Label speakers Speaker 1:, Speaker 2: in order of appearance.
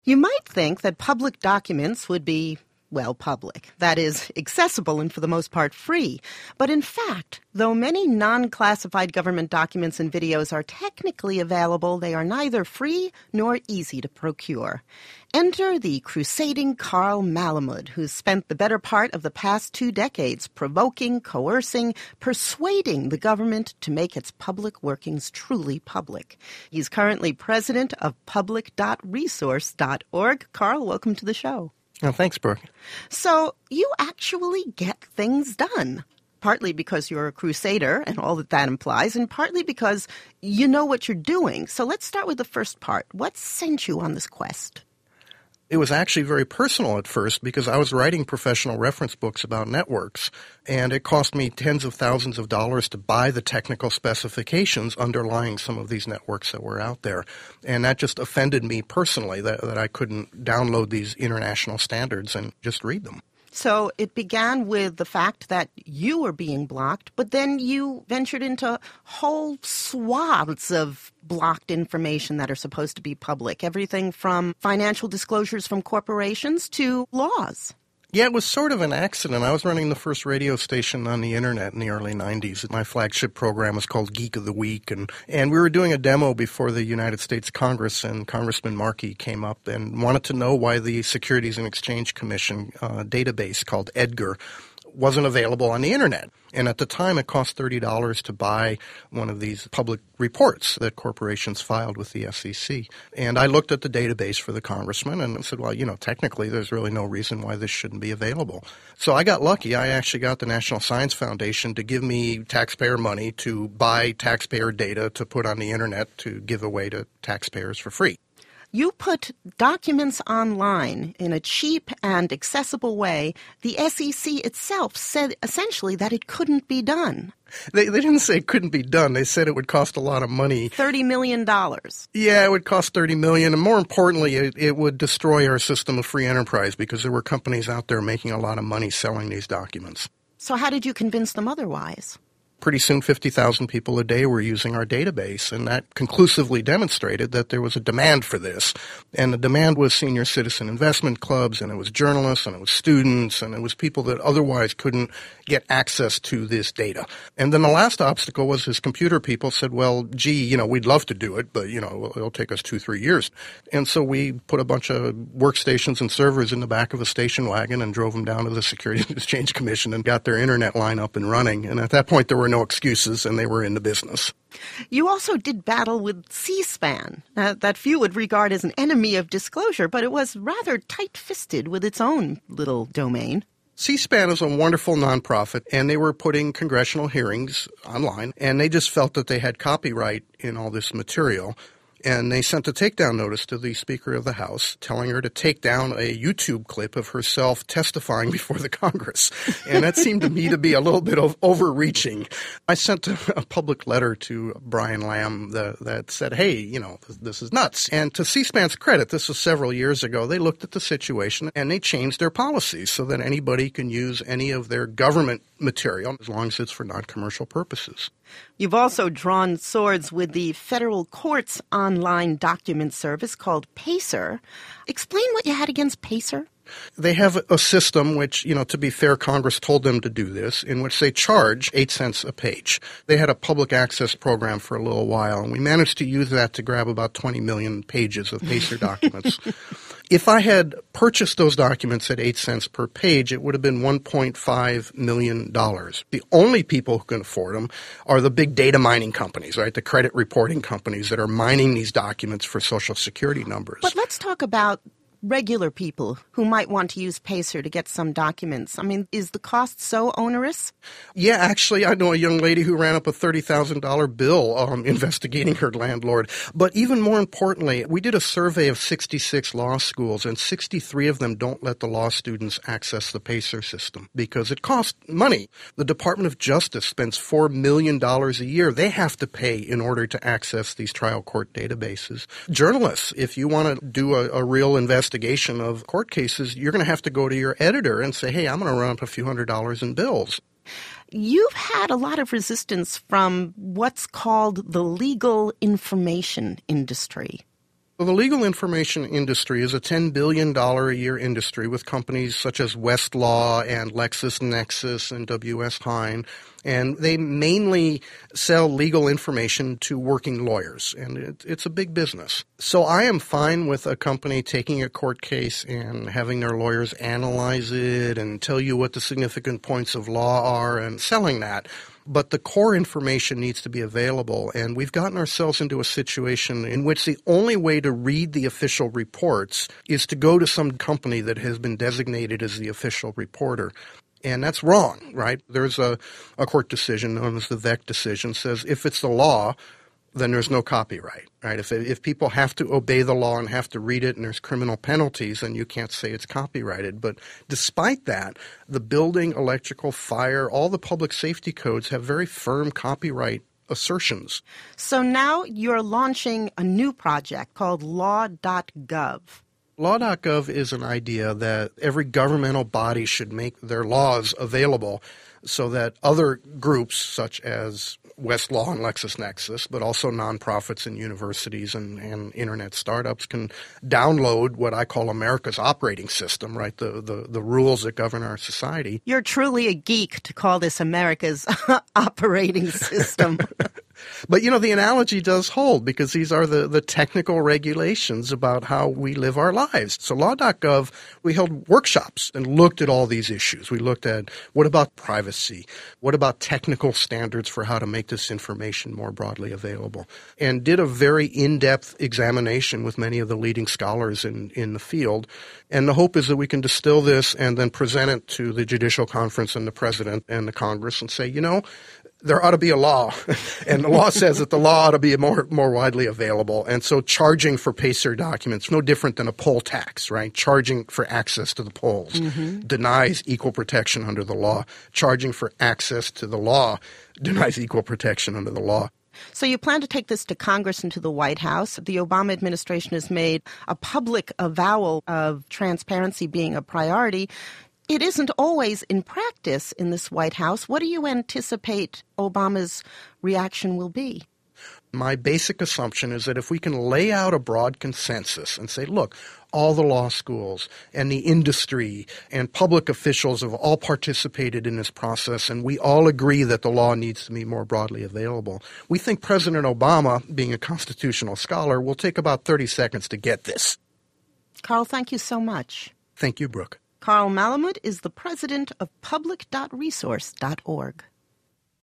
Speaker 1: You might think that public documents would be, well, public. That is, accessible and for the most part free. But in fact, though many non-classified government documents and videos are technically available, they are neither free nor easy to procure. Enter the crusading Carl Malamud, who's spent the better part of the past 2 decades provoking, coercing, persuading the government to make its public workings truly public. He's currently president of public.resource.org. Carl, welcome to the show.
Speaker 2: Oh, thanks, Brooke.
Speaker 1: So you actually get things done, partly because you're a crusader and all that implies, and partly because you know what you're doing. So let's start with the first part. What sent you on this quest?
Speaker 2: It was actually very personal at first because I was writing professional reference books about networks, and it cost me tens of thousands of dollars to buy the technical specifications underlying some of these networks that were out there. And that just offended me personally, that I couldn't download these international standards and just read them.
Speaker 1: So it began with the fact that you were being blocked, but then you ventured into whole swaths of blocked information that are supposed to be public, everything from financial disclosures from corporations to laws.
Speaker 2: Yeah, it was sort of an accident. I was running the first radio station on the internet in the early 90s. My flagship program was called Geek of the Week, and we were doing a demo before the United States Congress, and Congressman Markey came up and wanted to know why the Securities and Exchange Commission database called EDGAR wasn't available on the internet. And at the time, it cost $30 to buy one of these public reports that corporations filed with the SEC. And I looked at the database for the congressman and said, well, technically there's really no reason why this shouldn't be available. So I got lucky. I actually got the National Science Foundation to give me taxpayer money to buy taxpayer data to put on the internet to give away to taxpayers for free.
Speaker 1: You put documents online in a cheap and accessible way. The SEC itself said essentially that it couldn't be done.
Speaker 2: They didn't say it couldn't be done. They said it would cost a lot of money.
Speaker 1: $30 million.
Speaker 2: Yeah, it would cost $30 million. And more importantly, it would destroy our system of free enterprise because there were companies out there making a lot of money selling these documents.
Speaker 1: So how did you convince them otherwise?
Speaker 2: Pretty soon 50,000 people a day were using our database, and that conclusively demonstrated that there was a demand for this. And the demand was senior citizen investment clubs, and it was journalists, and it was students, and it was people that otherwise couldn't get access to this data. And then the last obstacle was his computer people said, well, gee, we'd love to do it, but, it'll take us 2-3 years. And so we put a bunch of workstations and servers in the back of a station wagon and drove them down to the Securities and Exchange Commission and got their internet line up and running. And at that point, there were no excuses, and they were in the business.
Speaker 1: You also did battle with C-SPAN, that few would regard as an enemy of disclosure, but it was rather tight-fisted with its own little domain.
Speaker 2: C-SPAN is a wonderful nonprofit, and they were putting congressional hearings online, and they just felt that they had copyright in all this material. And they sent a takedown notice to the Speaker of the House telling her to take down a YouTube clip of herself testifying before the Congress. And that seemed to me to be a little bit of overreaching. I sent a public letter to Brian Lamb that said, hey, this is nuts. And to C-SPAN's credit, this was several years ago, they looked at the situation and they changed their policies so that anybody can use any of their government material as long as it's for non-commercial purposes.
Speaker 1: You've also drawn swords with the federal court's online document service called PACER. Explain what you had against PACER.
Speaker 2: They have a system which, to be fair, Congress told them to do this, in which they charge 8 cents a page. They had a public access program for a little while, and we managed to use that to grab about 20 million pages of PACER documents. If I had purchased those documents at 8 cents per page, it would have been $1.5 million. The only people who can afford them are the big data mining companies, right? The credit reporting companies that are mining these documents for Social Security numbers.
Speaker 1: But let's talk about regular people who might want to use PACER to get some documents. I mean, is the cost so onerous?
Speaker 2: Yeah, actually, I know a young lady who ran up a $30,000 bill investigating her landlord. But even more importantly, we did a survey of 66 law schools, and 63 of them don't let the law students access the PACER system because it costs money. The Department of Justice spends $4 million a year they have to pay in order to access these trial court databases. Journalists, if you want to do a real investigation of court cases, you're going to have to go to your editor and say, hey, I'm going to run up a few $100s in bills.
Speaker 1: You've had a lot of resistance from what's called the legal information industry.
Speaker 2: Well, the legal information industry is a $10 billion a year industry with companies such as Westlaw and LexisNexis and W.S. Hine. And they mainly sell legal information to working lawyers, and it's a big business. So I am fine with a company taking a court case and having their lawyers analyze it and tell you what the significant points of law are and selling that. But the core information needs to be available, and we've gotten ourselves into a situation in which the only way to read the official reports is to go to some company that has been designated as the official reporter. And that's wrong, right? There's a court decision known as the Vec decision says if it's the law, then there's no copyright, right? If people have to obey the law and have to read it and there's criminal penalties, then you can't say it's copyrighted. But despite that, the building, electrical, fire, all the public safety codes have very firm copyright assertions.
Speaker 1: So now you're launching a new project called Law.gov.
Speaker 2: Law.gov is an idea that every governmental body should make their laws available so that other groups such as Westlaw and LexisNexis, but also nonprofits and universities and internet startups can download what I call America's operating system, right? The rules that govern our society.
Speaker 1: You're truly a geek to call this America's operating system.
Speaker 2: But, the analogy does hold because these are the technical regulations about how we live our lives. So Law.gov, we held workshops and looked at all these issues. We looked at what about privacy? What about technical standards for how to make this information more broadly available? And did a very in-depth examination with many of the leading scholars in the field. And the hope is that we can distill this and then present it to the Judicial Conference and the President and the Congress and say, there ought to be a law, and the law says that the law ought to be more widely available. And so charging for PACER documents, no different than a poll tax, right? Charging for access to the polls denies equal protection under the law. Charging for access to the law denies equal protection under the law.
Speaker 1: So you plan to take this to Congress and to the White House. The Obama administration has made a public avowal of transparency being a priority. It isn't always in practice in this White House. What do you anticipate Obama's reaction will be?
Speaker 2: My basic assumption is that if we can lay out a broad consensus and say, look, all the law schools and the industry and public officials have all participated in this process and we all agree that the law needs to be more broadly available, we think President Obama, being a constitutional scholar, will take about 30 seconds to get this.
Speaker 1: Carl, thank you so much.
Speaker 2: Thank you, Brooke.
Speaker 1: Carl Malamud is the president of public.resource.org.